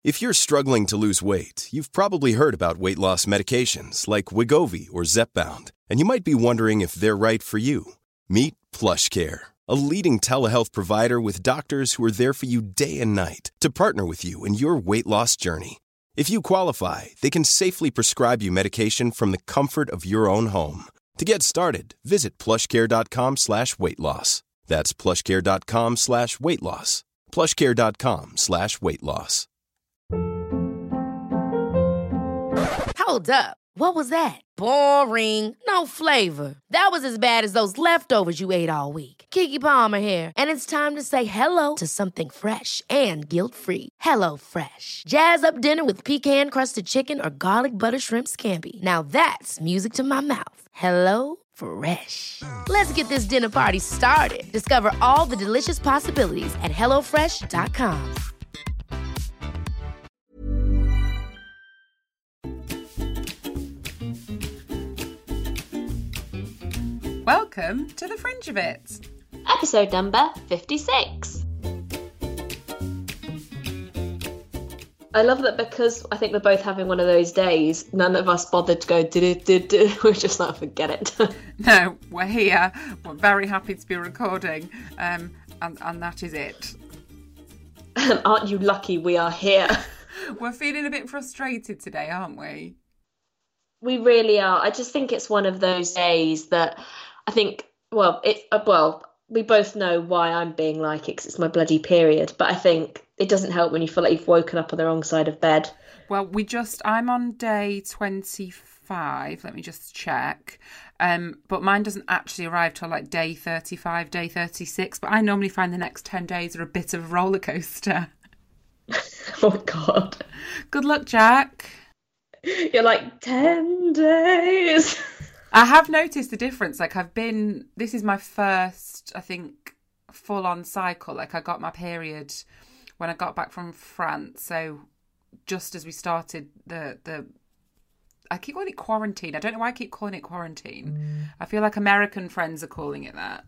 If you're struggling to lose weight, you've probably heard about weight loss medications like Wegovy or Zepbound, and you might be wondering if they're right for you. Meet PlushCare, a leading telehealth provider with doctors who are there for you day and night to partner with you in your weight loss journey. If you qualify, they can safely prescribe you medication from the comfort of your own home. To get started, visit plushcare.com/weightloss. That's plushcare.com/weightloss. plushcare.com/weightloss. Hold up. What was that? Boring. No flavor. That was as bad as those leftovers you ate all week. Keke Palmer here, and it's time to say hello to something fresh and guilt-free. Hello Fresh. Jazz up dinner with pecan-crusted chicken or garlic butter shrimp scampi. Now that's music to my mouth. Hello Fresh. Let's get this dinner party started. Discover all the delicious possibilities at hellofresh.com. Welcome to The Fringe of It. Episode number 56. I love that because I think we're both having one of those days, none of us bothered to go do. We're just like, forget it. No, we're here. We're very happy to be recording, and that is it. Aren't you lucky we are here? We're feeling a bit frustrated today, aren't we? We really are. I just think it's one of those days that I think, we both know why I'm being like it because it's my bloody period. But I think it doesn't help when you feel like you've woken up on the wrong side of bed. Well, I'm on day 25. Let me just check. But mine doesn't actually arrive till like day 35, day 36. But I normally find the next 10 days are a bit of a roller coaster. Oh, God. Good luck, Jack. You're like, 10 days. I have noticed the difference. This is my first, I think, full-on cycle. Like, I got my period when I got back from France. So just as we started I keep calling it quarantine. I don't know why I keep calling it quarantine. I feel like American friends are calling it that.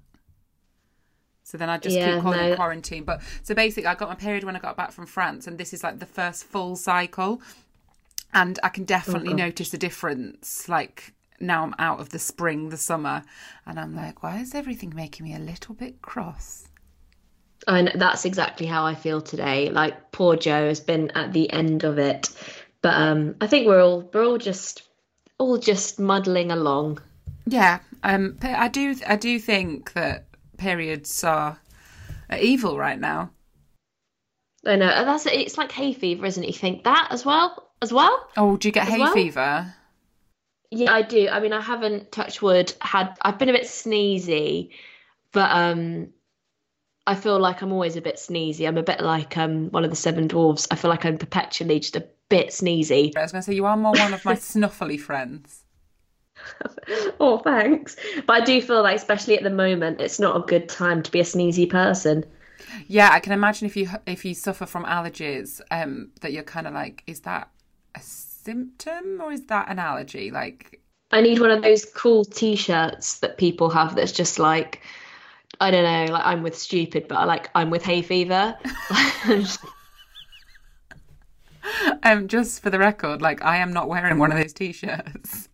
So then I just keep calling it quarantine. But so basically, I got my period when I got back from France. And this is like the first full cycle. And I can definitely notice the difference. Like, now I'm out of the spring, the summer, and I'm like, why is everything making me a little bit cross? And that's exactly how I feel today. Like, poor Joe has been at the end of it, but I think we're all just muddling along. Yeah, I do think that periods are evil right now. I know, and it's like hay fever, isn't it? You think that as well? Oh, do you get hay fever? Yeah, I do. I mean, I haven't, touch wood, I've been a bit sneezy, but I feel like I'm always a bit sneezy. I'm a bit like one of the seven dwarves. I feel like I'm perpetually just a bit sneezy. I was going to say, you are more one of my snuffly friends. Oh, thanks. But I do feel like, especially at the moment, it's not a good time to be a sneezy person. Yeah, I can imagine if you suffer from allergies, that you're kind of like, is that a symptom or is that an allergy? Like, I need one of those cool t-shirts that people have that's just like, I don't know, like I'm with stupid, but I'm with hay fever. Just for the record, like, I am not wearing one of those t-shirts.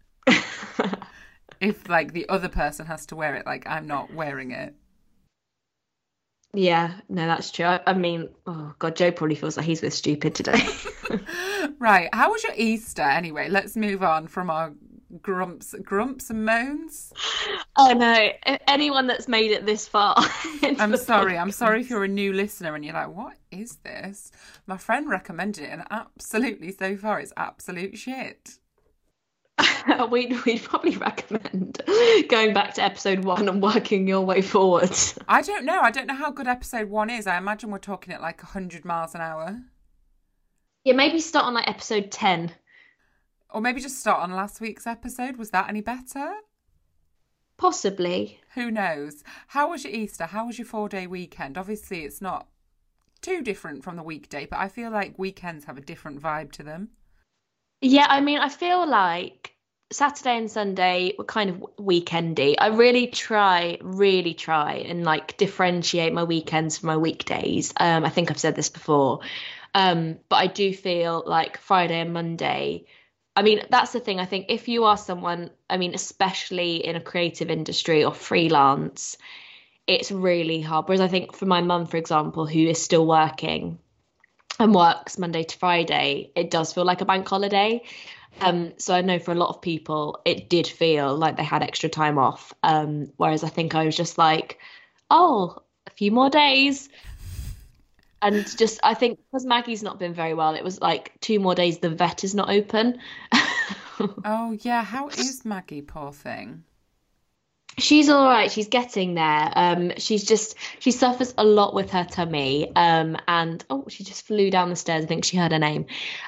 If like the other person has to wear it, like, I'm not wearing it. Yeah, no, that's true. I mean, oh God, Joe probably feels like he's with stupid today. Right. How was your Easter anyway? Let's move on from our grumps and moans. Oh no, anyone that's made it this far. I'm sorry if you're a new listener and you're like, what is this? My friend recommended it and absolutely, so far, it's absolute shit. We'd probably recommend going back to episode 1 and working your way forward. I don't know how good episode 1 is. I imagine we're talking at like 100 miles an hour. Yeah, maybe start on like episode 10. Or maybe just start on last week's episode. Was that any better? Possibly. Who knows? How was your Easter? How was your 4-day weekend? Obviously, it's not too different from the weekday, but I feel like weekends have a different vibe to them. Yeah, I mean, I feel like Saturday and Sunday were kind of weekendy. I really try and like differentiate my weekends from my weekdays. I think I've said this before. But I do feel like Friday and Monday, I mean, that's the thing. I think if you are someone, I mean, especially in a creative industry or freelance, it's really hard. Whereas I think for my mum, for example, who is still working and works Monday to Friday, it does feel like a bank holiday. So I know for a lot of people, it did feel like they had extra time off. Whereas I think I was just like, oh, a few more days. And just, I think because Maggie's not been very well, it was like 2 more days, the vet is not open. Oh, yeah. How is Maggie, poor thing? She's all right. She's getting there. She suffers a lot with her tummy. And oh, she just flew down the stairs. I think she heard her name.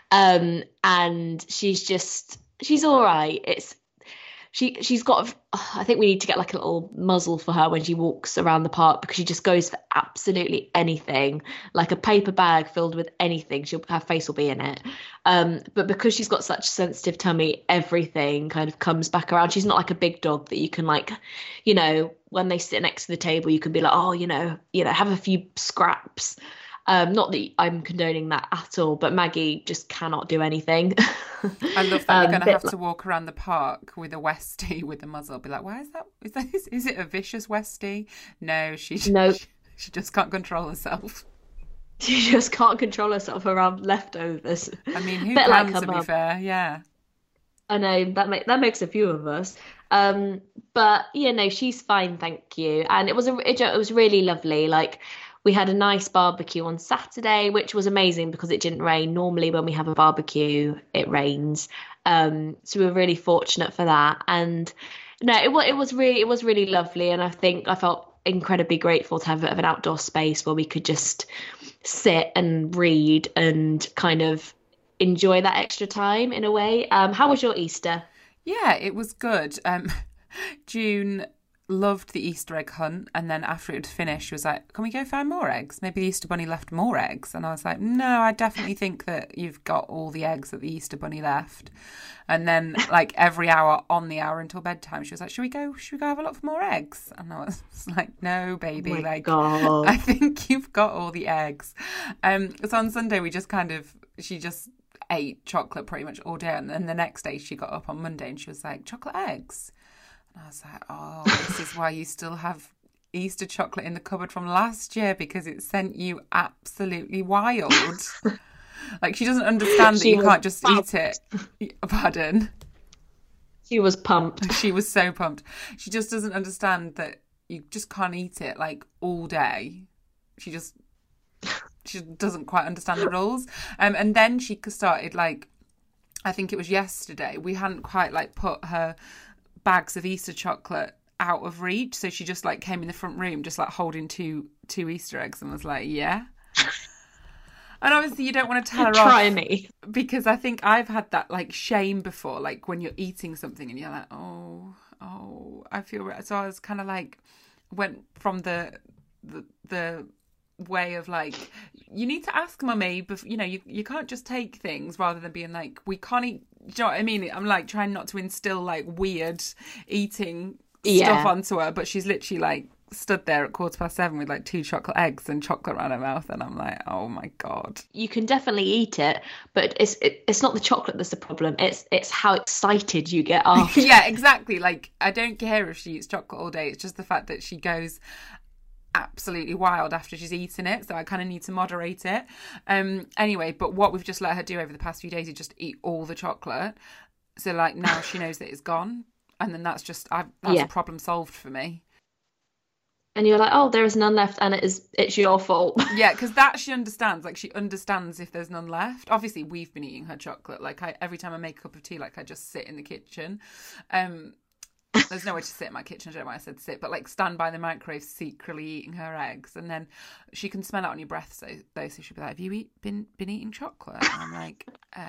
And she's all right. She's got, I think we need to get like a little muzzle for her when she walks around the park, because she just goes for absolutely anything, like a paper bag filled with anything. Her face will be in it. But because she's got such a sensitive tummy, everything kind of comes back around. She's not like a big dog that you can like, when they sit next to the table, you can be like, oh, have a few scraps. Not that I'm condoning that at all, but Maggie just cannot do anything. I love that you're going to have to walk around the park with a Westie with a muzzle. Be like, why is that? Is it a vicious Westie? No, she just can't control herself. She just can't control herself around leftovers. I mean, who can, like, to be fair? Yeah. I know, that makes a few of us. But she's fine, thank you. And it was really lovely. Like, we had a nice barbecue on Saturday, which was amazing because it didn't rain. Normally when we have a barbecue, it rains. So we were really fortunate for that. And no, it was really lovely. And I think I felt incredibly grateful to have a bit of an outdoor space where we could just sit and read and kind of enjoy that extra time in a way. How was your Easter? Yeah, it was good. June loved the Easter egg hunt, and then after it had finished, she was like, can we go find more eggs? Maybe the Easter Bunny left more eggs. And I was like, no, I definitely think that you've got all the eggs that the Easter Bunny left. And then like every hour on the hour until bedtime, she was like, should we go have a look for more eggs? And I was like, no, baby, God. I think you've got all the eggs. So on Sunday she just ate chocolate pretty much all day, and then the next day she got up on Monday and she was like, chocolate eggs. And I was like, oh, this is why you still have Easter chocolate in the cupboard from last year, because it sent you absolutely wild. Like, she doesn't understand that you can't just eat it. Pardon? She was pumped. She was so pumped. She just doesn't understand that you just can't eat it, like, all day. She doesn't quite understand the rules. And then she started, like, I think it was yesterday, we hadn't quite, like, put her bags of Easter chocolate out of reach, so she just like came in the front room just like holding two Easter eggs and was like, yeah. And obviously you don't want to tell her Try off, me, because I think I've had that like shame before, like when you're eating something and you're like, oh I feel right. So I was kind of like, went from the way of like, you need to ask mummy, but you can't just take things, rather than being like, we can't eat. Do you know what I mean? I'm like trying not to instill like weird eating stuff onto her, but she's literally like stood there at 7:15 with like 2 chocolate eggs and chocolate around her mouth, and I'm like, oh my God. You can definitely eat it, but it's not the chocolate that's the problem. It's how excited you get after. Yeah, exactly. Like, I don't care if she eats chocolate all day. It's just the fact that she goes absolutely wild after she's eaten it, so I kind of need to moderate it. Anyway, but what we've just let her do over the past few days is just eat all the chocolate, so like now she knows that it's gone, and then that's a problem solved for me. And you're like, oh, there is none left, and it's your fault. Yeah, because that she understands. Like, she understands if there's none left. Obviously we've been eating her chocolate. Like, every time I make a cup of tea, like, I just sit in the kitchen. There's nowhere to sit in my kitchen. I don't know why I said sit, but like stand by the microwave secretly eating her eggs, and then she can smell it on your breath. So she'll be like, have you been eating chocolate? And I'm like,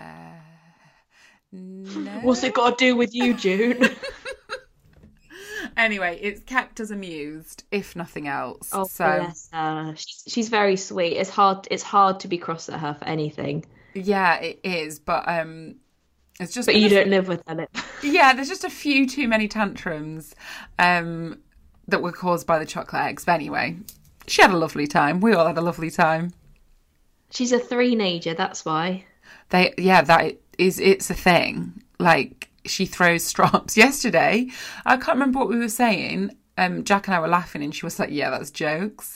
no. What's it got to do with you, June? Anyway, it's kept us amused, if nothing else. Oh, so bless her. She's very sweet. It's hard to be cross at her for anything. Yeah, it is, but it's just. But you don't live with them. Yeah, there's just a few too many tantrums that were caused by the chocolate eggs. But anyway, she had a lovely time. We all had a lovely time. She's a three-nager, that's why. It's a thing. Like, she throws strops. Yesterday, I can't remember what we were saying. Jack and I were laughing and she was like, yeah, that's jokes.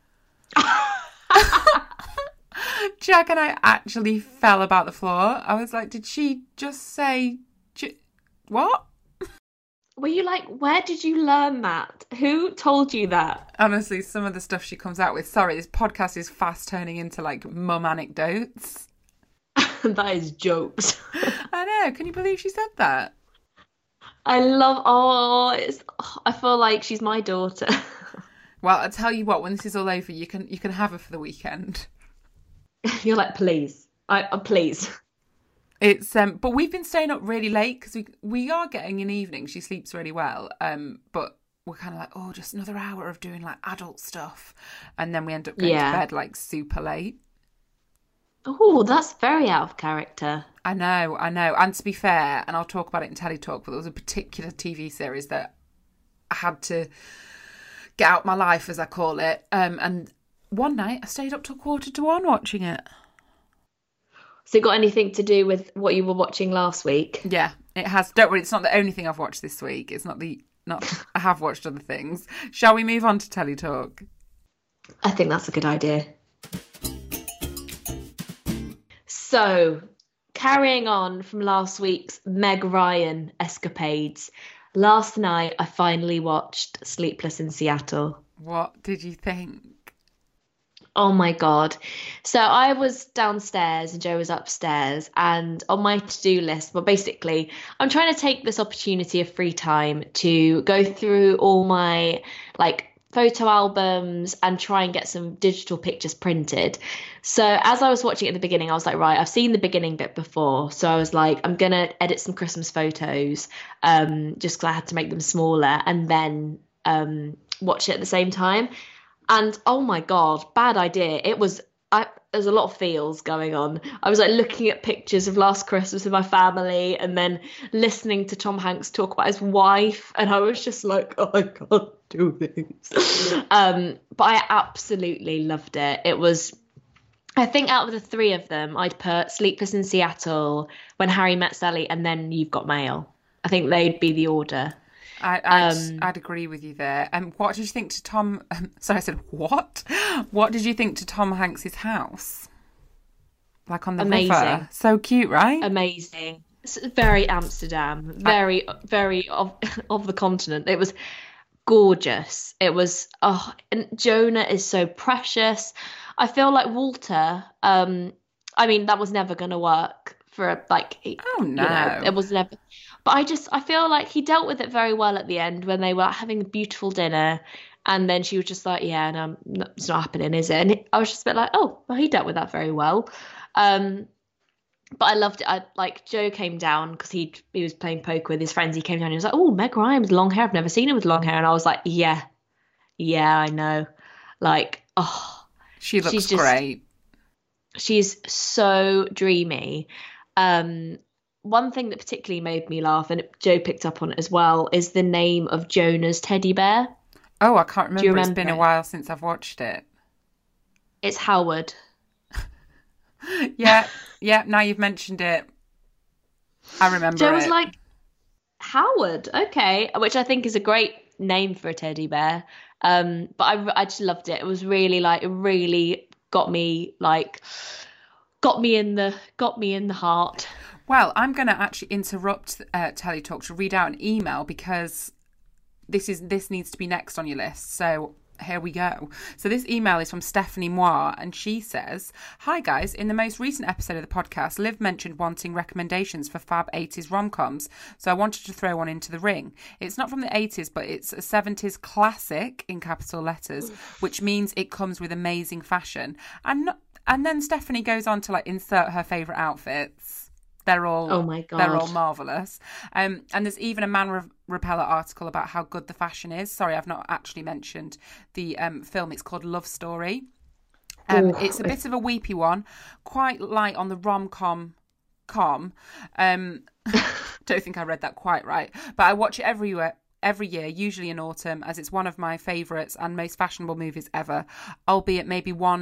Jack and I actually fell about the floor. I was like, did she just say, what? Were you like, where did you learn that? Who told you that? Honestly, some of the stuff she comes out with. Sorry, this podcast is fast turning into like mum anecdotes. That is jokes. I know. Can you believe she said that? I feel like she's my daughter. Well, I'll tell you what, when this is all over, you can have her for the weekend. You're like, please. Please. It's but we've been staying up really late because we are getting an evening. She sleeps really well. But we're kind of like, oh, just another hour of doing like adult stuff, and then we end up going to bed like super late. Oh, that's very out of character. I know. And to be fair, and I'll talk about it in Telly Talk, but there was a particular TV series that I had to get out my life, as I call it. And one night I stayed up till 1:45 watching it. So it got anything to do with what you were watching last week? Yeah, it has. Don't worry, it's not the only thing I've watched this week. It's not. I have watched other things. Shall we move on to Telly Talk? I think that's a good idea. So, carrying on from last week's Meg Ryan escapades, last night I finally watched Sleepless in Seattle. What did you think? Oh my God. So I was downstairs and Joe was upstairs, and on my to-do list, well, basically, I'm trying to take this opportunity of free time to go through all my like photo albums and try and get some digital pictures printed. So as I was watching it at the beginning, I was like, right, I've seen the beginning bit before. So I was like, I'm going to edit some Christmas photos just because I had to make them smaller, and then watch it at the same time. And oh my God, bad idea. There's a lot of feels going on. I was like looking at pictures of last Christmas with my family and then listening to Tom Hanks talk about his wife. And I was just like, oh, I can't do this. But I absolutely loved it. It was, I think out of the three of them, I'd put Sleepless in Seattle, When Harry Met Sally, and then You've Got Mail. I think they'd be the order. I'd agree with you there. What did you think to Tom? Sorry, I said what? What did you think to Tom Hanks's house? Like on the river, so cute, right? Amazing. It's very Amsterdam, very of the continent. It was gorgeous. It was and Jonah is so precious. I feel like Walter. I mean, that was never going to work for like. Oh no, it was never. But I feel like he dealt with it very well at the end when they were having a beautiful dinner, and then she was just like, yeah, no, it's not happening, is it? And I was just a bit like, oh, well, he dealt with that very well. But I loved it. Joe came down because he was playing poker with his friends. He came down and he was like, oh, Meg Ryan with long hair. I've never seen her with long hair. And I was like, yeah, I know. Like, oh. She looks great. She's so dreamy. One thing that particularly made me laugh, and Joe picked up on it as well, is the name of Jonah's teddy bear. Oh, I can't remember. It's been a while since I've watched it. It's Howard. Yeah. Now you've mentioned it, I remember Joe it. was like, Howard, okay, which I think is a great name for a teddy bear. But I just loved it. It was really it really got me in the heart. Well, I'm going to actually interrupt Telly Talk to read out an email because this needs to be next on your list. So here we go. So this email is from Stephanie Moir, and she says, hi guys, in the most recent episode of the podcast, Liv mentioned wanting recommendations for fab 80s rom-coms, so I wanted to throw one into the ring. It's not from the 80s, but it's a 70s classic in capital letters, which means it comes with amazing fashion. And then Stephanie goes on to insert her favourite outfits. They're all, oh my God, they're all marvellous. And there's even a Man Repeller article about how good the fashion is. Sorry, I've not actually mentioned the film. It's called Love Story. It's a bit of a weepy one, quite light on the rom-com. Don't think I read that quite right, but I watch it every year, usually in autumn, as it's one of my favourites and most fashionable movies ever, albeit maybe one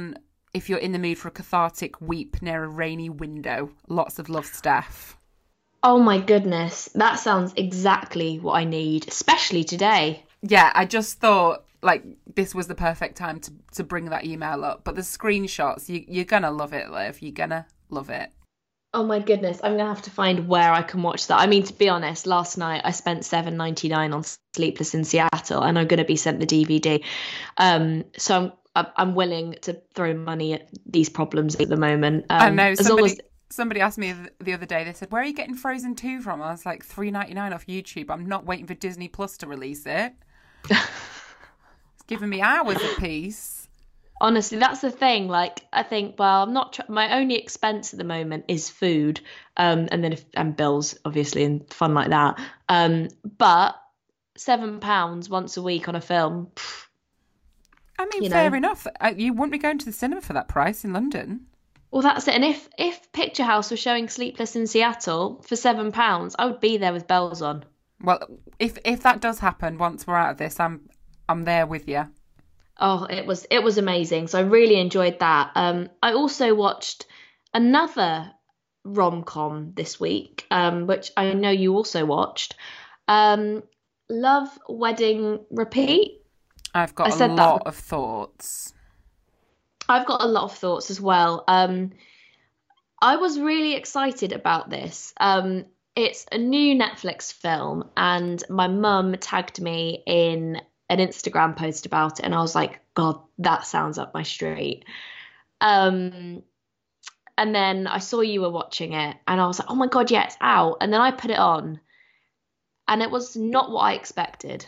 if you're in the mood for a cathartic weep near a rainy window. Lots of love, Steph. Oh my goodness, that sounds exactly what I need, especially today. Yeah, I just thought like this was the perfect time to bring that email up. But the screenshots, you're gonna love it, Liv. You're gonna love it. Oh my goodness, I'm gonna have to find where I can watch that. I mean, to be honest, last night I spent $7.99 on Sleepless in Seattle, and I'm gonna be sent the DVD. So I'm willing to throw money at these problems at the moment. I know somebody asked me the other day. They said, "Where are you getting Frozen 2 from?" I was like, $3.99 off YouTube. I'm not waiting for Disney Plus to release it. It's giving me hours a piece. Honestly, that's the thing. Like, I think, well, I'm not. My only expense at the moment is food, and then and bills, obviously, and fun like that. But £7 once a week on a film. I mean, fair enough. You wouldn't be going to the cinema for that price in London. Well, that's it. And if Picture House was showing Sleepless in Seattle for £7, I would be there with bells on. Well, if that does happen once we're out of this, I'm there with you. Oh, it was amazing. So I really enjoyed that. I also watched another rom-com this week, which I know you also watched. Love, Wedding, Repeat. I've got a lot of thoughts. I've got a lot of thoughts as well. I was really excited about this. It's a new Netflix film, and my mum tagged me in an Instagram post about it, and I was like, God, that sounds up my street. And then I saw you were watching it, and I was like, oh my God, yeah, it's out. And then I put it on, and it was not what I expected.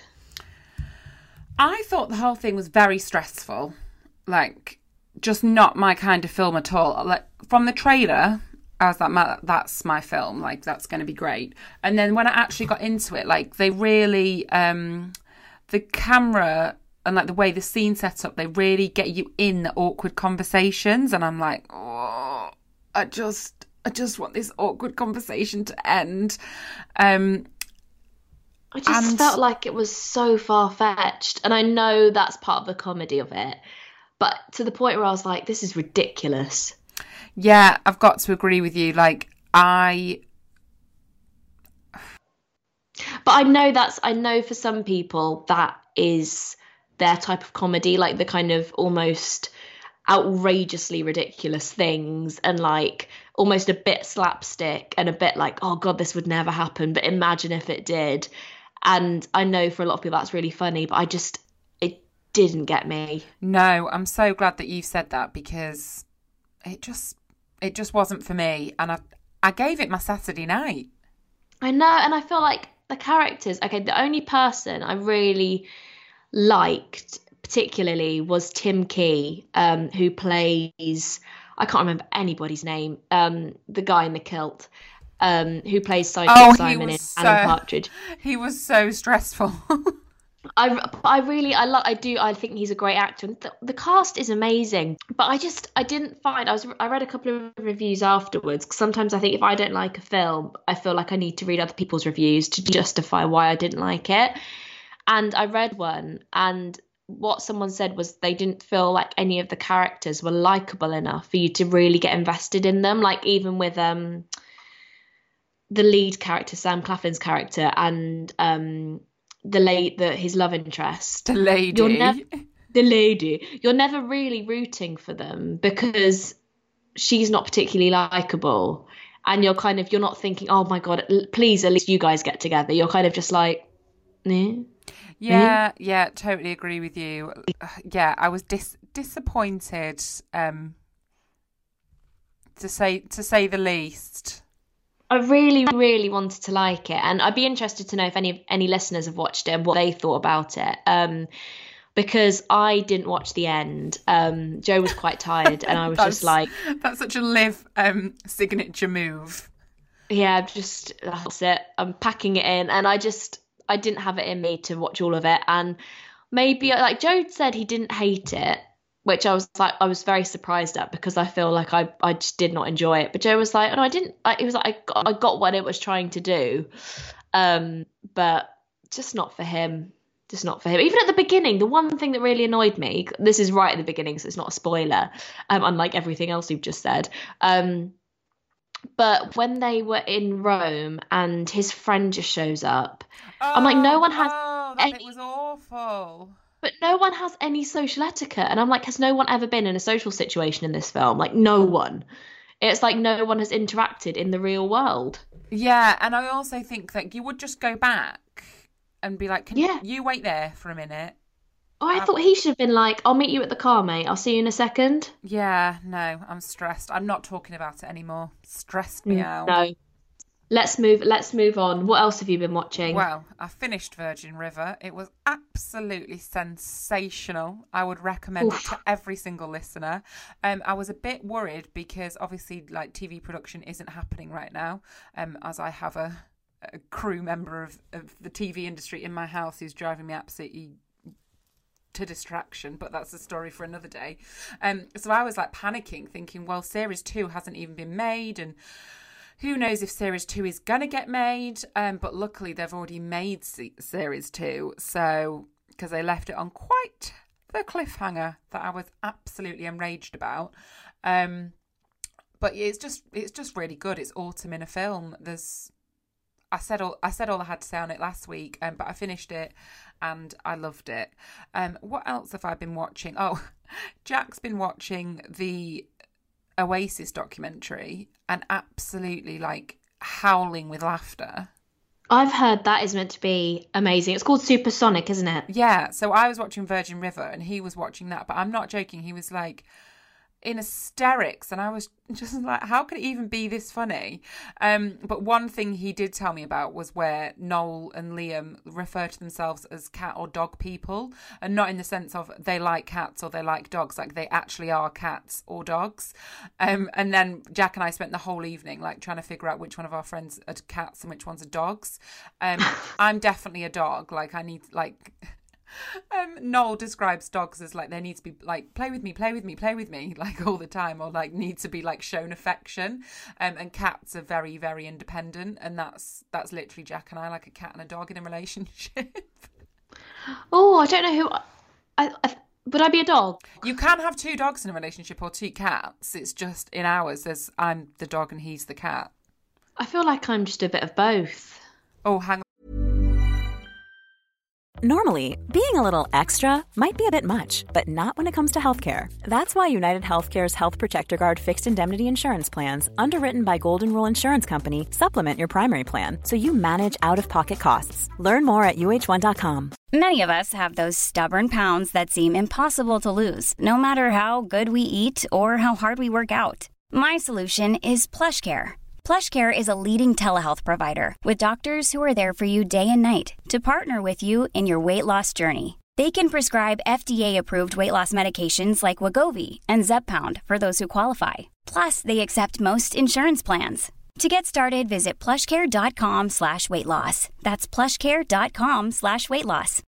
I thought the whole thing was very stressful, like just not my kind of film at all. Like from the trailer, I was like, that's my film, like that's going to be great. And then when I actually got into it, like they really, the camera and like the way the scene set up, they really get you in the awkward conversations, and I'm like, oh, I just want this awkward conversation to end. I just felt like it was so far-fetched, and I know that's part of the comedy of it, but to the point where I was like, this is ridiculous. Yeah, I've got to agree with you. Like, But I know for some people that is their type of comedy, like the kind of almost outrageously ridiculous things, and like almost a bit slapstick and a bit like, oh God, this would never happen, but imagine if it did. And I know for a lot of people that's really funny, but it didn't get me. No, I'm so glad that you said that, because it just wasn't for me, and I gave it my Saturday night. I know, and I feel like the characters, okay, the only person I really liked particularly was Tim Key, who plays, I can't remember anybody's name, the guy in the kilt, who plays Simon in Alan Partridge. He was so stressful. I think he's a great actor, and the cast is amazing. But I didn't find, I read a couple of reviews afterwards, because sometimes I think if I don't like a film, I feel like I need to read other people's reviews to justify why I didn't like it. And I read one, and what someone said was they didn't feel like any of the characters were likable enough for you to really get invested in them. Like even with the lead character, Sam Claflin's character, and his love interest, the lady, you're never really rooting for them because she's not particularly likable, and you're not thinking, oh my God, please at least you guys get together. You're kind of just like, yeah, totally agree with you. Yeah, I was disappointed, to say the least. I really, really wanted to like it, and I'd be interested to know if any listeners have watched it and what they thought about it. Because I didn't watch the end. Joe was quite tired, and I was just like, "That's such a Liv signature move." Yeah, that's it. I'm packing it in, and I didn't have it in me to watch all of it. And maybe, like Joe said, he didn't hate it, which I was very surprised at, because I feel like I just did not enjoy it. But Joe was like, oh, no, I didn't. It was like I got what it was trying to do, but just not for him. just not for him. Even at the beginning, the one thing that really annoyed me, this is right at the beginning, so it's not a spoiler, unlike everything else you've just said. But when they were in Rome and his friend just shows up, I'm like, no one has that bit was awful. But no one has any social etiquette. And I'm like, has no one ever been in a social situation in this film? Like, no one. It's like no one has interacted in the real world. Yeah, and I also think that you would just go back and be like, can you wait there for a minute? Oh, I thought he should have been like, I'll meet you at the car, mate. I'll see you in a second. Yeah, no, I'm stressed. I'm not talking about it anymore. Stressed me out. No. Let's move on. What else have you been watching? Well, I finished Virgin River. It was absolutely sensational. I would recommend it to every single listener. I was a bit worried because obviously like TV production isn't happening right now, as I have a crew member of the TV industry in my house who's driving me absolutely to distraction, but that's a story for another day. So I was like panicking, thinking, well, series 2 hasn't even been made, and who knows if series 2 is gonna get made. But luckily they've already made series 2, so because they left it on quite the cliffhanger that I was absolutely enraged about. But it's just really good. It's autumn in a film. I said all I had to say on it last week, but I finished it and I loved it. What else have I been watching? Oh, Jack's been watching the Oasis documentary and absolutely like howling with laughter. I've heard that is meant to be amazing. It's called Supersonic, isn't it? Yeah, so I was watching Virgin River and he was watching that, but I'm not joking. He was like in hysterics and I was just like, how could it even be this funny? But one thing he did tell me about was where Noel and Liam refer to themselves as cat or dog people, and not in the sense of they like cats or they like dogs, like they actually are cats or dogs. And then Jack and I spent the whole evening like trying to figure out which one of our friends are cats and which ones are dogs. I'm definitely a dog. Like I need like Noel describes dogs as like they need to be like play with me like all the time, or like need to be like shown affection, and cats are very, very independent, and that's literally Jack and I, like a cat and a dog in a relationship. Oh, I don't know who would I be a dog? You can have 2 dogs in a relationship or 2 cats. It's just in ours there's I'm the dog and he's the cat. I feel like I'm just a bit of both. Oh, hang on. Normally, being a little extra might be a bit much, but not when it comes to healthcare. That's why United Healthcare's Health Protector Guard fixed indemnity insurance plans, underwritten by Golden Rule Insurance Company, supplement your primary plan so you manage out-of-pocket costs. Learn more at UH1.com. Many of us have those stubborn pounds that seem impossible to lose, no matter how good we eat or how hard we work out. My solution is PlushCare. PlushCare is a leading telehealth provider with doctors who are there for you day and night to partner with you in your weight loss journey. They can prescribe FDA-approved weight loss medications like Wegovy and Zepbound for those who qualify. Plus, they accept most insurance plans. To get started, visit plushcare.com/weightloss. That's plushcare.com/weightloss.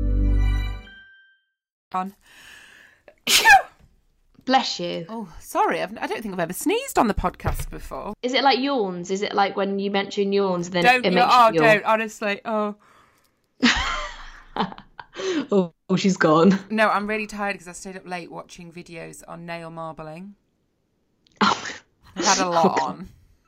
On. Bless you. Oh, sorry. I don't think I've ever sneezed on the podcast before. Is it like yawns? Is it like when you mention yawns, then Don't, it makes you yawn? Don't, honestly. Oh. Oh, she's gone. No, I'm really tired because I stayed up late watching videos on nail marbling. Oh. I've had a lot on.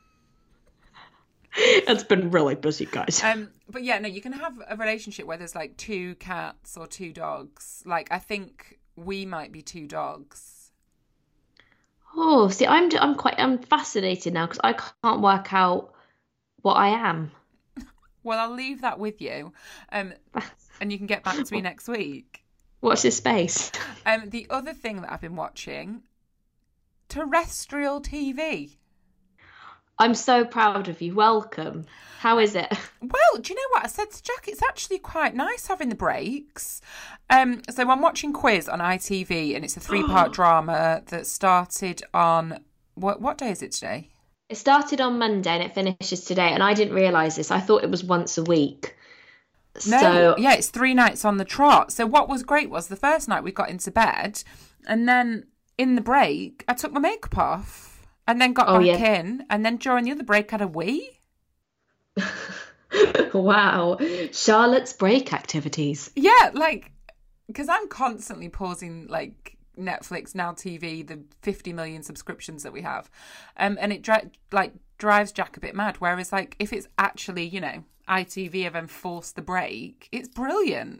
It's been really busy, guys. But yeah, no, you can have a relationship where there's like 2 cats or 2 dogs. Like, I think we might be 2 dogs. Oh, see, I'm fascinated now because I can't work out what I am. Well, I'll leave that with you, and you can get back to me next week. Watch this space. The other thing that I've been watching, terrestrial TV. I'm so proud of you. Welcome. How is it? Well, do you know what? I said to Jack, it's actually quite nice having the breaks. So I'm watching Quiz on ITV, and it's a 3-part drama that started on... What day is it today? It started on Monday and it finishes today, and I didn't realise this. I thought it was once a week. No, yeah, it's 3 nights on the trot. So what was great was the first night we got into bed, and then in the break, I took my makeup off and then got back in, and then during the other break, I had a wee. Wow. Charlotte's break activities. Yeah, like, because I'm constantly pausing, like, Netflix, Now TV, the 50 million subscriptions that we have. And it drives Jack a bit mad. Whereas, like, if it's actually, ITV have enforced the break, it's brilliant.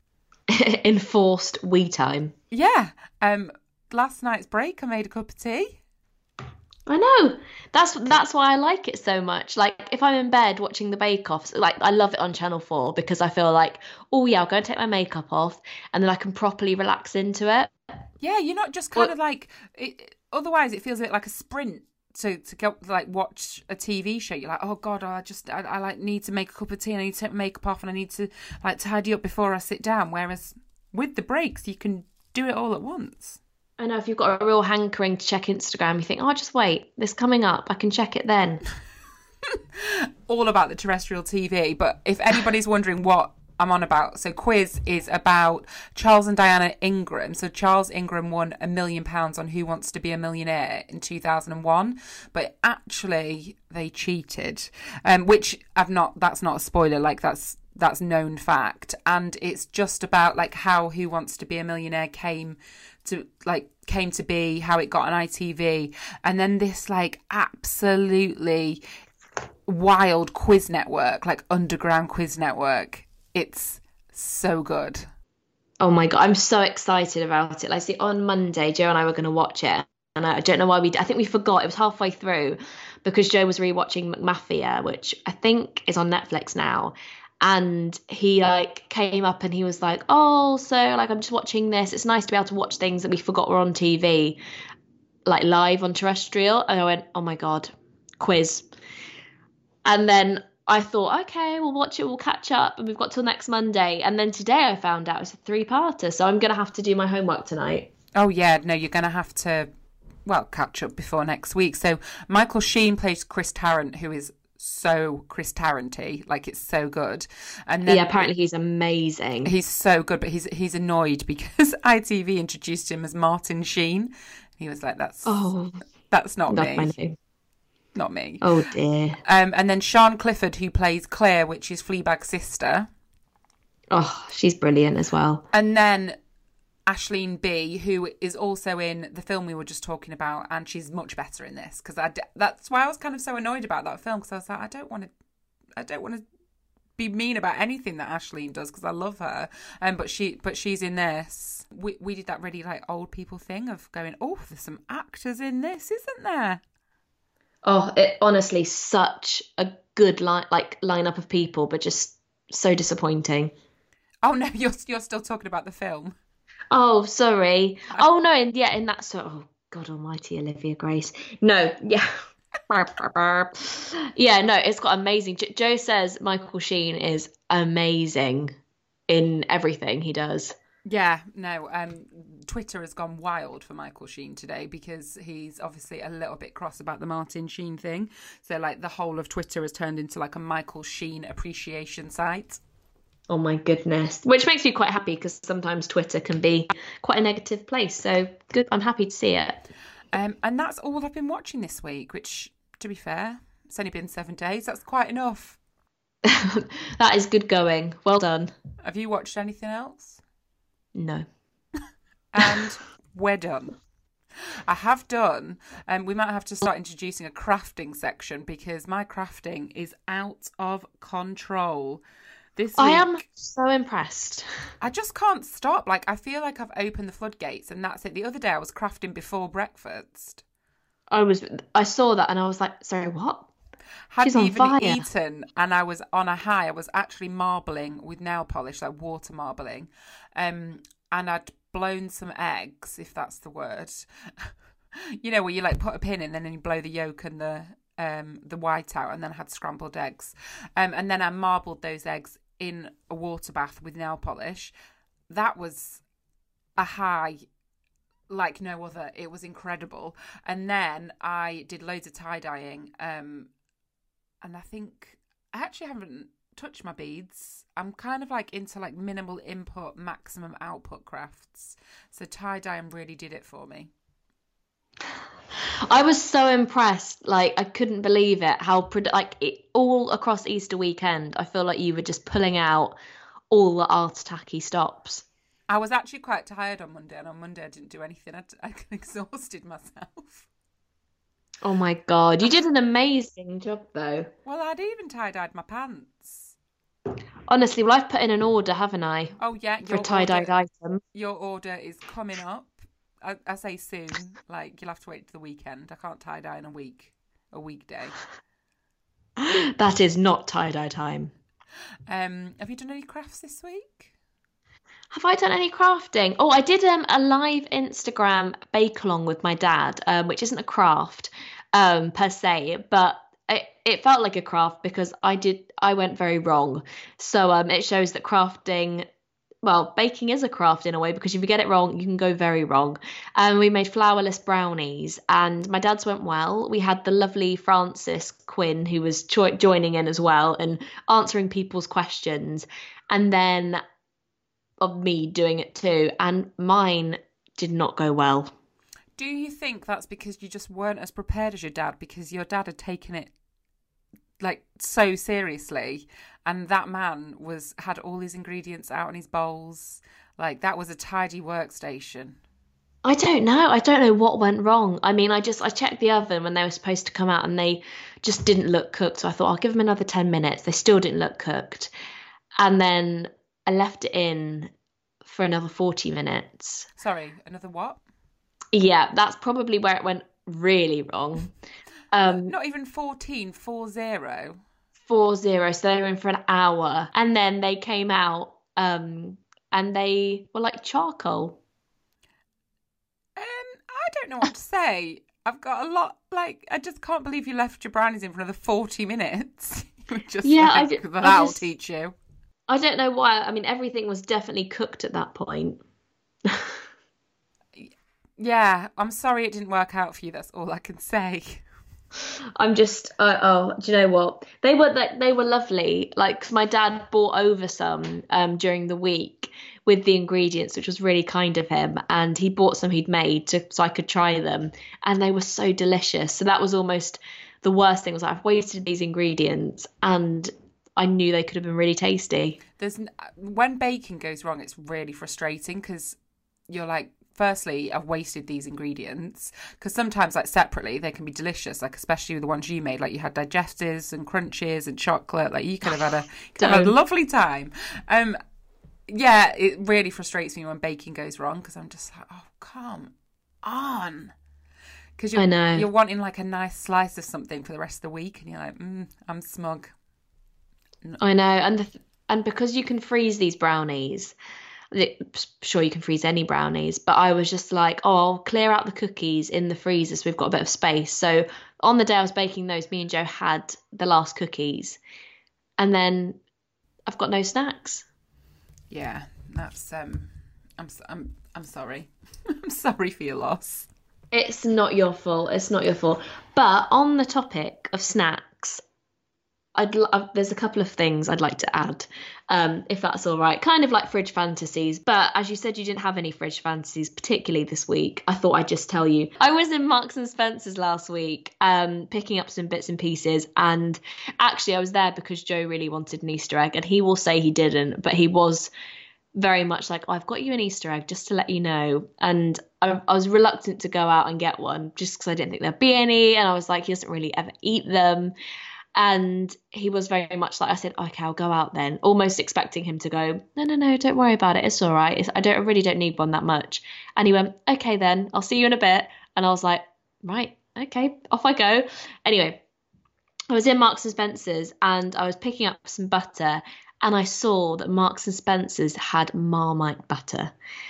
Enforced we time. Yeah. Last night's break, I made a cup of tea. I know. That's why I like it so much. Like, if I'm in bed watching the Bake Off, like, I love it on Channel 4 because I feel like, oh yeah, I'll go and take my makeup off and then I can properly relax into it. Yeah, you're not just kind of like otherwise it feels a bit like a sprint to go like watch a TV show. You're like, oh god, I like need to make a cup of tea and I need to take my makeup off and I need to like tidy up before I sit down. Whereas with the breaks, you can do it all at once. I know, if you've got a real hankering to check Instagram, you think, oh, just wait, this coming up, I can check it then. All about the terrestrial TV. But if anybody's wondering what I'm on about, so Quiz is about Charles and Diana Ingram. So Charles Ingram won £1 million on Who Wants to Be a Millionaire in 2001, but actually they cheated, which that's not a spoiler, like that's known fact. And it's just about like how Who Wants to Be a Millionaire came to be, how it got on ITV, and then this like absolutely wild quiz network, like underground quiz network. It's so good. Oh my God, I'm so excited about it. Like, see, on Monday, Joe and I were going to watch it, and I don't know why I think we forgot. It was halfway through because Joe was rewatching McMafia, which I think is on Netflix now. And he like came up and he was like, oh, so like I'm just watching this. It's nice to be able to watch things that we forgot were on TV, like live on terrestrial. And I went, oh my God, Quiz. And then I thought, okay, we'll watch it, we'll catch up, and we've got till next Monday. And then today I found out it's a 3-parter, so I'm going to have to do my homework tonight. Oh yeah, no, you're going to have to, catch up before next week. So Michael Sheen plays Chris Tarrant, who is so Chris Tarrant-y, like it's so good. And then, yeah, apparently he's amazing. He's so good, but he's annoyed because ITV introduced him as Martin Sheen. He was like, that's not me. My name. Not me. Oh dear. And then Sian Clifford, who plays Claire, which is Fleabag's sister. Oh, she's brilliant as well. And then Aisling Bea, who is also in the film we were just talking about, and she's much better in this because that's why I was kind of so annoyed about that film, because I was like, I don't want to be mean about anything that Aisling does because I love her, but she's in this. We did that really like old people thing of going, oh, there's some actors in this, isn't there? Oh, it honestly such a good lineup of people, but just so disappointing. Oh no, you're still talking about the film. Oh, sorry. Oh no, in that sort. Oh God Almighty, Olivia Grace. No, yeah, yeah, no. It's got amazing. Joe says Michael Sheen is amazing in everything he does. Yeah, no. Twitter has gone wild for Michael Sheen today because he's obviously a little bit cross about the Martin Sheen thing. So like the whole of Twitter has turned into like a Michael Sheen appreciation site. Oh my goodness. Which makes me quite happy because sometimes Twitter can be quite a negative place. So good. I'm happy to see it. And that's all I've been watching this week, which, to be fair, it's only been 7 days. That's quite enough. That is good going. Well done. Have you watched anything else? No. And we're done. I have done, and we might have to start introducing a crafting section because my crafting is out of control. This week, I am so impressed. I just can't stop. Like, I feel like I've opened the floodgates and that's it. The other day I was crafting before breakfast. I saw that and I was like, sorry, what? Hadn't even eaten and I was on a high. I was actually marbling with nail polish, like water marbling. And I'd blown some eggs, if that's the word. You know, where you like put a pin in and then you blow the yolk and the white out, and then I had scrambled eggs. And then I marbled those eggs in a water bath with nail polish. That was a high like no other. It was incredible. And then I did loads of tie-dyeing. And I think I actually haven't touched my beads. I'm kind of like into like minimal input, maximum output crafts. So tie-dyeing really did it for me. I was so impressed. Like, I couldn't believe it. All across Easter weekend, I feel like you were just pulling out all the art attacky stops. I was actually quite tired on Monday, and on Monday I didn't do anything. I exhausted myself. Oh my God. You did an amazing job, though. Well, I'd even tie-dyed my pants. Honestly, well, I've put in an order, haven't I? Oh, yeah. For a tie-dyed item. Your order is coming up. I say soon. Like, you'll have to wait till the weekend. I can't tie-dye in a weekday. That is not tie-dye time. Have you done any crafts this week? Have I done any crafting? Oh, I did a live Instagram bake-along with my dad, which isn't a craft per se, but it felt like a craft because I went very wrong. So it shows that baking is a craft in a way, because if you get it wrong, you can go very wrong. We made flourless brownies, and my dad's went well. We had the lovely Frances Quinn, who was joining in as well and answering people's questions. And then of me doing it too, and mine did not go well. Do you think that's because you just weren't as prepared as your dad, because your dad had taken it like so seriously, and that man had all his ingredients out in his bowls? Like, that was a tidy workstation. I don't know what went wrong. I mean, I checked the oven when they were supposed to come out, and they just didn't look cooked, so I thought I'll give them another 10 minutes. They still didn't look cooked, and then I left it in for another 40 minutes. Sorry, another what? Yeah, that's probably where it went really wrong. Not even 40. 40, so they were in for an hour. And then they came out and they were like charcoal. I don't know what to say. I've got a lot, like, I just can't believe you left your brownies in for another 40 minutes. That'll teach you. I don't know why. I mean, everything was definitely cooked at that point. Yeah, I'm sorry it didn't work out for you. That's all I can say. I'm just, do you know what? They were lovely. Like, my dad brought over some during the week with the ingredients, which was really kind of him. And he bought some he'd made so I could try them. And they were so delicious. So that was almost the worst thing, was I've wasted these ingredients and I knew they could have been really tasty. When baking goes wrong, it's really frustrating, because you're like, firstly, I've wasted these ingredients, because sometimes, like, separately they can be delicious, like especially the ones you made, like you had digestives and crunches and chocolate, like you could have had a lovely time. Yeah, it really frustrates me when baking goes wrong, because I'm just like, oh, come on. Because you're wanting like a nice slice of something for the rest of the week, and you're like, I'm smug. I know, and because you can freeze these brownies, sure you can freeze any brownies, but I was just like, oh, I'll clear out the cookies in the freezer so we've got a bit of space. So on the day I was baking those, me and Joe had the last cookies, and then I've got no snacks. Yeah, that's I'm sorry. I'm sorry for your loss. It's not your fault. But on the topic of snacks, there's a couple of things I'd like to add, if that's all right. Kind of like fridge fantasies, but as you said, you didn't have any fridge fantasies, particularly this week. I thought I'd just tell you. I was in Marks and Spencer's last week, picking up some bits and pieces, and actually I was there because Joe really wanted an Easter egg, and he will say he didn't, but he was very much like, oh, I've got you an Easter egg just to let you know. And I was reluctant to go out and get one just because I didn't think there'd be any, and I was like, he doesn't really ever eat them. And he was very much like, I said, okay, I'll go out then, almost expecting him to go, no, don't worry about it. It's all right. I really don't need one that much. And he went, okay, then I'll see you in a bit. And I was like, right, okay, off I go. Anyway, I was in Marks and Spencer's and I was picking up some butter, and I saw that Marks and Spencer's had Marmite butter.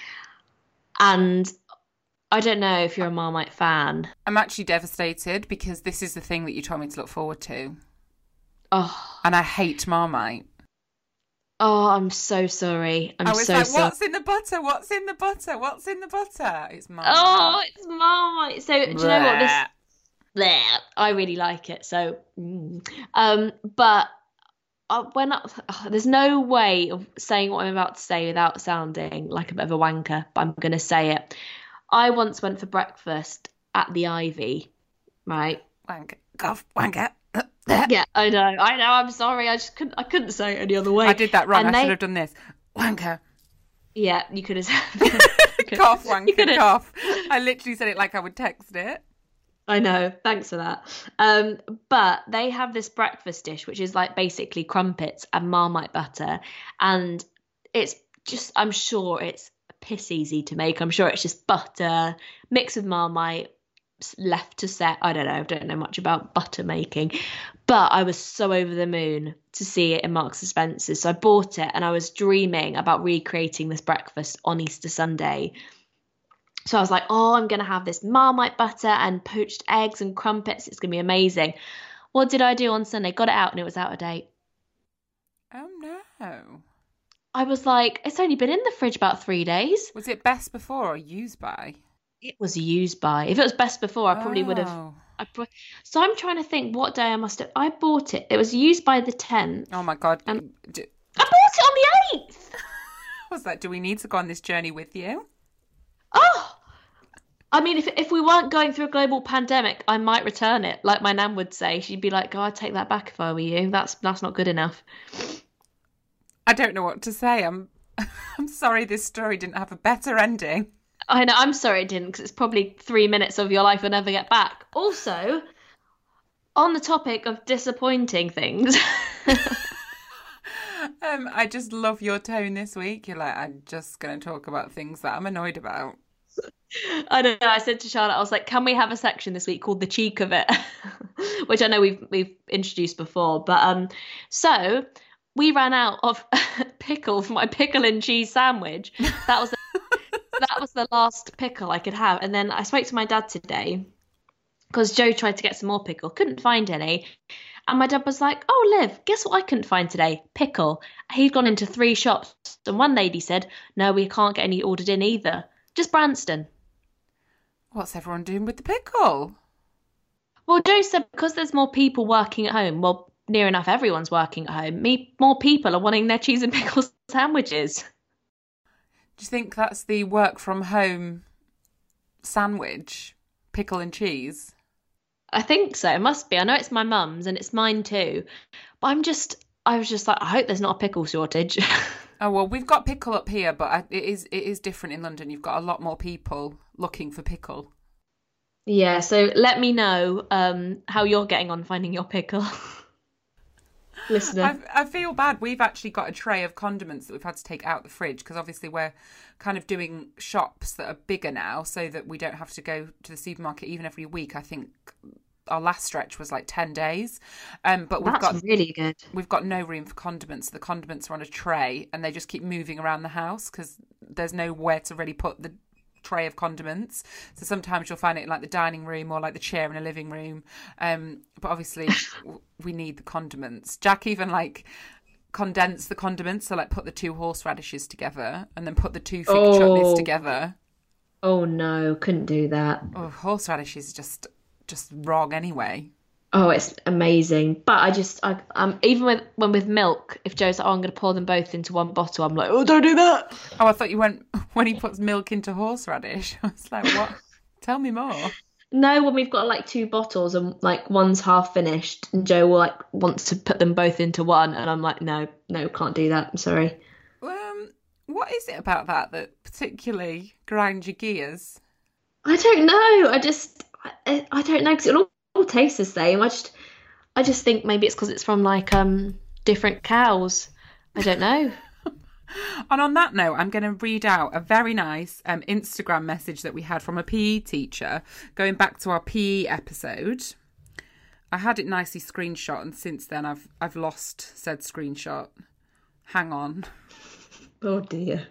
And I don't know if you're a Marmite fan. I'm actually devastated, because this is the thing that you told me to look forward to. Oh. And I hate Marmite. Oh, I'm so sorry. I was like, what's in the butter? What's in the butter? What's in the butter? It's Marmite. Oh, it's Marmite. So do you know what this? I really like it. So, but there's no way of saying what I'm about to say without sounding like a bit of a wanker, but I'm going to say it. I once went for breakfast at the Ivy, right? Wanker. Cough. Wanker. Yeah, I know. I'm sorry. I couldn't say it any other way. I did that wrong. And I should have done this. Wanker. Yeah, you could have. Cough. Wanker. Cough. I literally said it like I would text it. I know. Thanks for that. But they have this breakfast dish, which is like basically crumpets and Marmite butter. And it's just, I'm sure it's piss easy to make. I'm sure it's just butter mixed with Marmite left to set. I don't know much about butter making. But I was so over the moon to see it in Marks and Spencer's. So I bought it and I was dreaming about recreating this breakfast on Easter Sunday. So I was like, oh, I'm going to have this Marmite butter and poached eggs and crumpets. It's going to be amazing. What did I do on Sunday? Got it out and it was out of date. Oh, no. I was like, it's only been in the fridge about 3 days. Was it best before or used by? It was used by. If it was best before, I probably would have. Oh. So I'm trying to think what day I must have. I bought it. It was used by the 10th. Oh, my God. I bought it on the 8th. Was that, do we need to go on this journey with you? Oh! I mean, if we weren't going through a global pandemic, I might return it. Like my nan would say, she'd be like, "Oh, I'd take that back if I were you. That's not good enough." I don't know what to say. I'm sorry this story didn't have a better ending. I know. I'm sorry it didn't, because it's probably 3 minutes of your life you'll never get back. Also, on the topic of disappointing things. I just love your tone this week. You're like, I'm just going to talk about things that I'm annoyed about. I don't know. I said to Charlotte, I was like, can we have a section this week called The Cheek of It? Which I know we've introduced before. But so we ran out of pickle for my pickle and cheese sandwich. That was the last pickle I could have. And then I spoke to my dad today because Joe tried to get some more pickle, couldn't find any. And my dad was like, oh, Liv, guess what I couldn't find today? Pickle. He'd gone into 3 shops. And one lady said, no, we can't get any ordered in either. Just Branston. What's everyone doing with the pickle? Well, Joe said because there's more people working at home, well, near enough everyone's working at home, more people are wanting their cheese and pickle sandwiches. Do you think that's the work from home sandwich, pickle and cheese? I think so. It must be. I know it's my mum's and it's mine too. But I was just like, I hope there's not a pickle shortage. Oh, well, we've got pickle up here, but it is different in London. You've got a lot more people looking for pickle. Yeah, so let me know how you're getting on finding your pickle. Listener. I feel bad. We've actually got a tray of condiments that we've had to take out the fridge because obviously we're kind of doing shops that are bigger now so that we don't have to go to the supermarket even every week. I think our last stretch was like 10 days. But That's really good. We've got no room for condiments. The condiments are on a tray and they just keep moving around the house because there's nowhere to really put the tray of condiments. So sometimes you'll find it in like the dining room or like the chair in a living room. But obviously we need the condiments. Jack even like condensed the condiments. So like put the 2 horseradishes together and then put the 2 fig chutneys together. Oh no, couldn't do that. Oh, horseradish is just wrong anyway. Oh, it's amazing. But even with milk, if Joe's like, oh, I'm going to pour them both into one bottle, I'm like, oh, don't do that. Oh, I thought you went when he puts milk into horseradish. I was like, what? Tell me more. No, when we've got like 2 bottles and like one's half finished and Joe will like wants to put them both into one and I'm like, no, can't do that. I'm sorry. What is it about that particularly grinds your gears? I don't know. I don't know because it all tastes the same. I just think maybe it's because it's from like different cows. I don't know. And on that note, I'm going to read out a very nice Instagram message that we had from a PE teacher going back to our PE episode. I had it nicely screenshot and since then I've lost said screenshot. Hang on. Oh dear.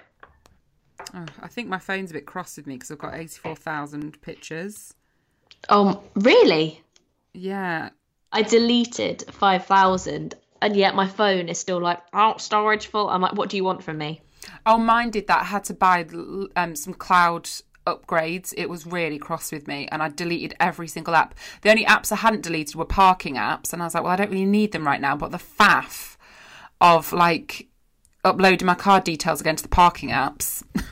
Oh, I think my phone's a bit cross with me because I've got 84,000 pictures. Oh, really? Yeah. I deleted 5,000 and yet my phone is still like, oh, storage full. I'm like, what do you want from me? Oh, mine did that. I had to buy some cloud upgrades. It was really cross with me and I deleted every single app. The only apps I hadn't deleted were parking apps and I was like, well, I don't really need them right now. But the faff of like uploading my card details again to the parking apps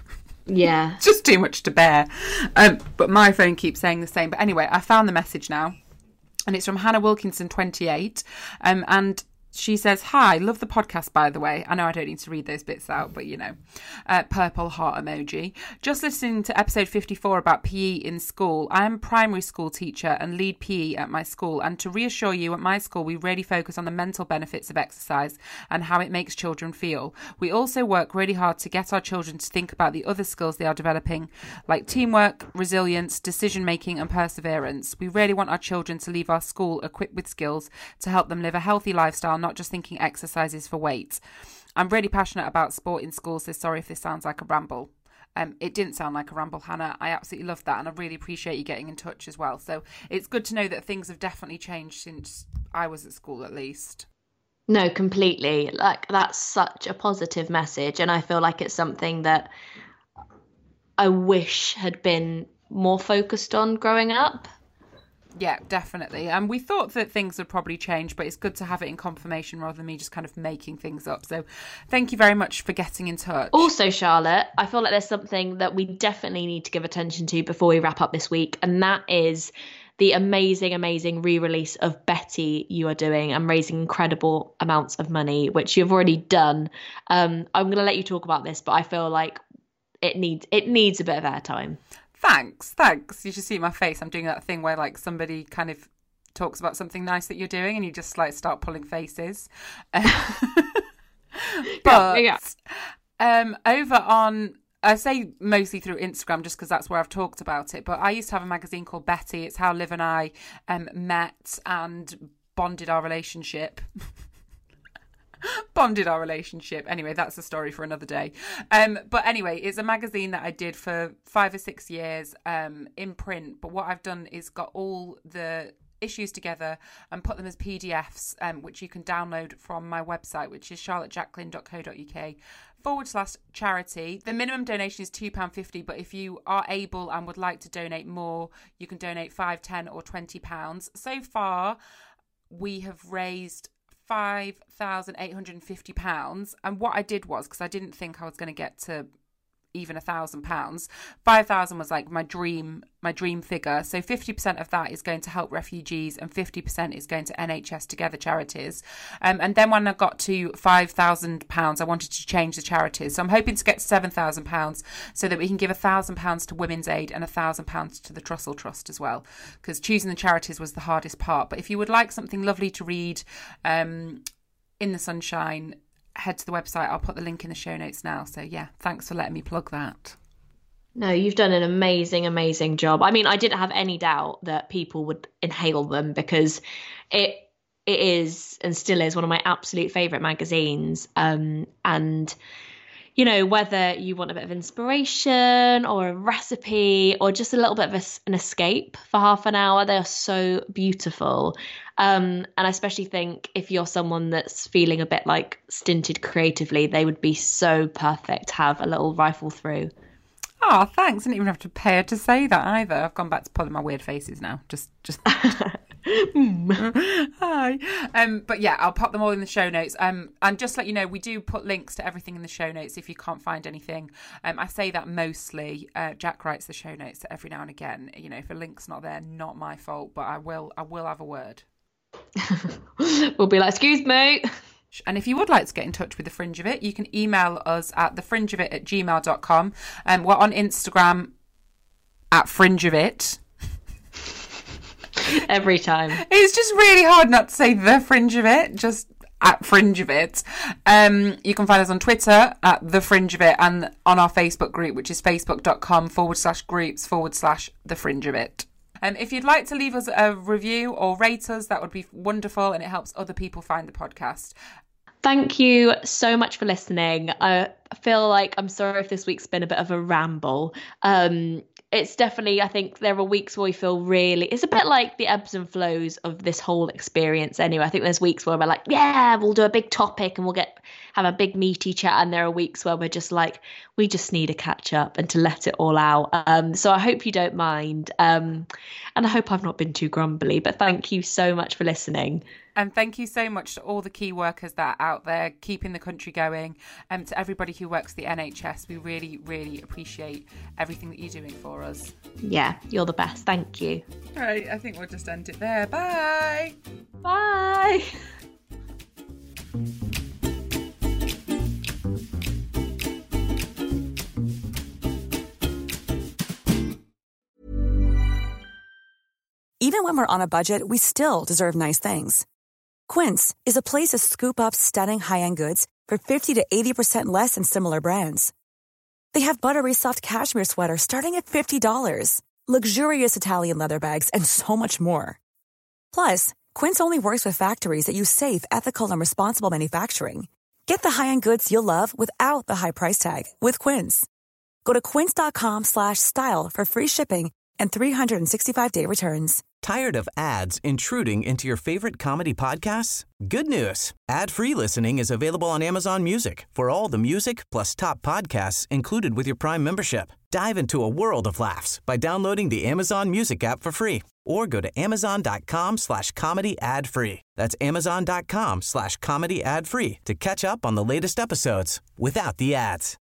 Yeah. It's just too much to bear. But my phone keeps saying the same. But anyway, I found the message now. And it's from Hannah Wilkinson, 28. And she says, "Hi, love the podcast, by the way." I know I don't need to read those bits out, but you know. Purple heart emoji. "Just listening to episode 54 about PE in school. I am a primary school teacher and lead PE at my school. And to reassure you, at my school, we really focus on the mental benefits of exercise and how it makes children feel. We also work really hard to get our children to think about the other skills they are developing, like teamwork, resilience, decision-making and perseverance. We really want our children to leave our school equipped with skills to help them live a healthy lifestyle, not just thinking exercises for weight. I'm really passionate about sport in school, so sorry if this sounds like a ramble." It didn't sound like a ramble, Hannah. I absolutely love that, and I really appreciate you getting in touch as well. So it's good to know that things have definitely changed since I was at school, at least. No, completely. Like, that's such a positive message, and I feel like it's something that I wish had been more focused on growing up. Yeah, definitely. And we thought that things would probably change, but it's good to have it in confirmation rather than me just kind of making things up. So thank you very much for getting in touch. Also, Charlotte, I feel like there's something that we definitely need to give attention to before we wrap up this week, and that is the amazing, amazing re-release of Betty you are doing and raising incredible amounts of money, which you've already done. I'm going to let you talk about this, but I feel like it needs a bit of airtime. Thanks. You should see my face. I'm doing that thing where like somebody kind of talks about something nice that you're doing and you just like start pulling faces. But over on, I say mostly through Instagram just because that's where I've talked about it, but I used to have a magazine called Betty. It's how Liv and I met and bonded our relationship. Anyway, that's a story for another day. But anyway, it's a magazine that I did for 5 or 6 years in print. But what I've done is got all the issues together and put them as PDFs, which you can download from my website, which is charlottejacqueline.co.uk/charity. The minimum donation is £2.50, but if you are able and would like to donate more, you can donate £5, £10 or £20. So far, we have raised £5,850, and what I did was, because I didn't think I was going to get to even £1,000, 5,000 was like my dream figure. So 50% of that is going to help refugees and 50% is going to NHS Together charities. And then when I got to £5,000, I wanted to change the charities. So I'm hoping to get to £7,000 so that we can give £1,000 to Women's Aid and £1,000 to the Trussell Trust as well, because choosing the charities was the hardest part. But if you would like something lovely to read in the sunshine, head to the website. I'll put the link in the show notes now. So yeah, thanks for letting me plug that. No, you've done an amazing, amazing job. I mean, I didn't have any doubt that people would inhale them because it is and still is one of my absolute favourite magazines. And, you know, whether you want a bit of inspiration or a recipe or just a little bit of an escape for half an hour, they are so beautiful. And I especially think if you're someone that's feeling a bit like stinted creatively, they would be so perfect to have a little rifle through. Oh, thanks. I didn't even have to pay her to say that either. I've gone back to pulling my weird faces now. Just. Hi. But yeah, I'll pop them all in the show notes. And just to let you know, we do put links to everything in the show notes if you can't find anything. I say that mostly. Jack writes the show notes every now and again. You know, if a link's not there, not my fault, but I will have a word. We'll be like, excuse me. And if you would like to get in touch with The Fringe of It, you can email us at thefringeofit@gmail.com. We're on Instagram at Fringe of It. Every time. It's just really hard not to say The Fringe of It, just at Fringe of It. You can find us on Twitter at The Fringe of It and on our Facebook group, which is facebook.com/groups/The Fringe of It. If you'd like to leave us a review or rate us, that would be wonderful, and it helps other people find the podcast. Thank you so much for listening. I feel like I'm sorry if this week's been a bit of a ramble. It's definitely, I think there are weeks where we feel really, it's a bit like the ebbs and flows of this whole experience anyway. I think there's weeks where we're like, yeah, we'll do a big topic and we'll have a big meaty chat. And there are weeks where we're just like, we just need a catch up and to let it all out. So I hope you don't mind. And I hope I've not been too grumbly, but thank you so much for listening. And thank you so much to all the key workers that are out there keeping the country going, and to everybody who works the NHS. We really, really appreciate everything that you're doing for us. Yeah, you're the best. Thank you. Right, I think we'll just end it there. Bye. Bye. Even when we're on a budget, we still deserve nice things. Quince is a place to scoop up stunning high-end goods for 50 to 80% less than similar brands. They have buttery soft cashmere sweaters starting at $50, luxurious Italian leather bags, and so much more. Plus, Quince only works with factories that use safe, ethical, and responsible manufacturing. Get the high-end goods you'll love without the high price tag with Quince. Go to quince.com/style for free shipping and 365-day returns. Tired of ads intruding into your favorite comedy podcasts? Good news. Ad-free listening is available on Amazon Music for all the music plus top podcasts included with your Prime membership. Dive into a world of laughs by downloading the Amazon Music app for free or go to amazon.com/comedy ad-free. That's amazon.com/comedy ad-free to catch up on the latest episodes without the ads.